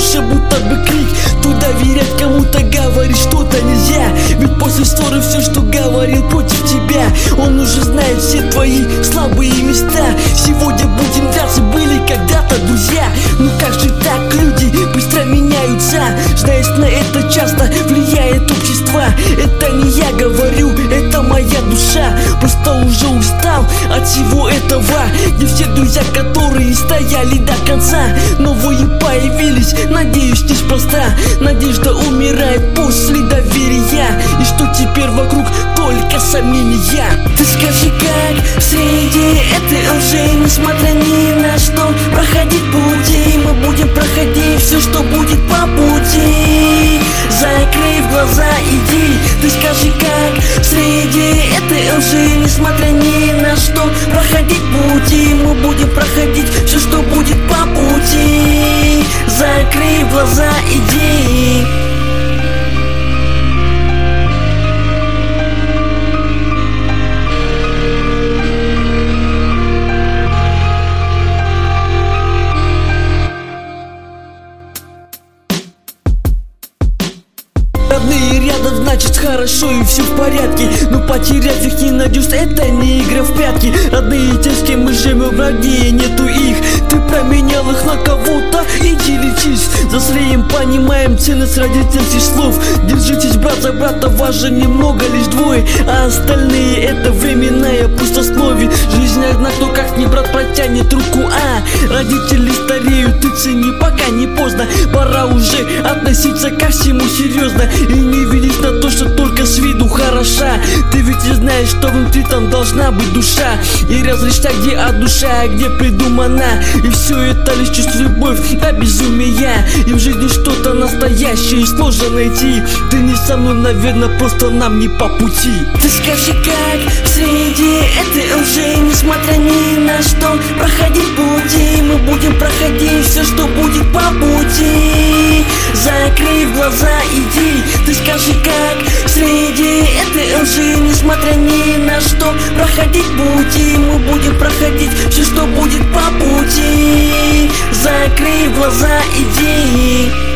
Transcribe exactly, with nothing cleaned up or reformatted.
душе будто бы крик. Тут доверять кому-то, говорить что-то нельзя, ведь после ссоры все, что говорил против тебя, он уже знает все твои слабые места. Сегодня будем драться, были когда-то друзья. Ну как же так, люди быстро меняются. Знаешь, на это часто влияет общество. Это не я говорю, это моя душа. Просто уже устал от всего этого, где все друзья, которые стояли до конца, новые появились, надеюсь, неспроста. Надежда умирает после доверия, и что теперь вокруг только сомнения. Ты скажи, как среди этой лжи, несмотря ни на что, проходить пути? Мы будем проходить все, что будет по пути. Закрыв глаза, иди. Ты скажи, как среди этой лжи, несмотря ни на что, проходить пути? Мы будем проходить все, что будет по пути. Закрыв глаза, иди. Родные рядом, значит хорошо и все в порядке, но потерять их не найдешь, это не игра в прятки. Родные те, с кем мы живем, роднее нету их. Ты променял их на кого-то, иди лечись. Взрослеем, понимаем ценность родительских слов. Держитесь, брат за брата, вас же немного, лишь двое, а остальные это временная пустословие. Жизнь одна, кто как не брат протянет руку, а родители стареют, ты цени, пока не поздно. Пора уже относиться ко всему серьезно и не видишь на то, что только с виду хороша. Ты ведь не знаешь, что внутри там должна быть душа, и различать, где от душа, а где придумана. И все это лишь чувство, любовь до безумия, и в жизни что-то настоящее сложно найти. Ты не со мной, наверное, просто нам не по пути. Ты скажи, как среди этой лжи, несмотря ни на что, проходить пути? Мы будем проходить все, что будет по пути. Закрыв глаза, иди. Ты скажи, как среди этой лжи, несмотря ни на что, проходить пути? Мы будем проходить все, что будет по пути. Закрыв глаза, иди.